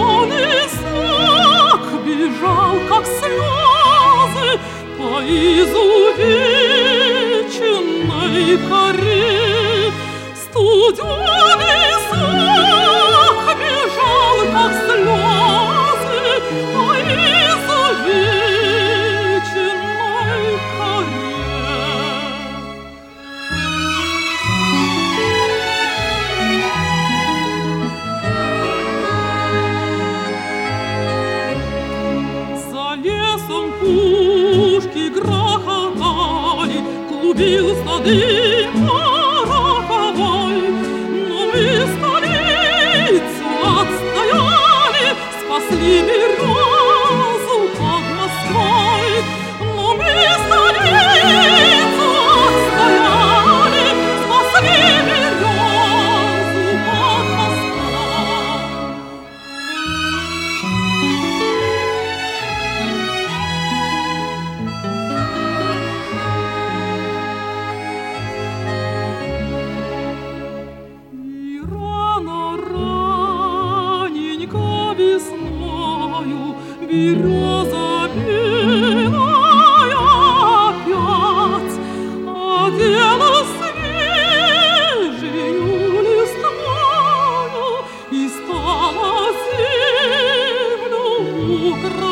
Студеный сок бежал, как слезы, по изувеченной коре. Студеный сок бежал, как слезы, по изувеченной коре. За лесом пушки грохотали, клубился дым пороховой. Но мы столицу отстояли, спасли березу под Москвой. Но мы столицу отстояли, спасли березу под Москвой. И рано раненько весною береза белая опять одела свежею листвою и стала землю украшать.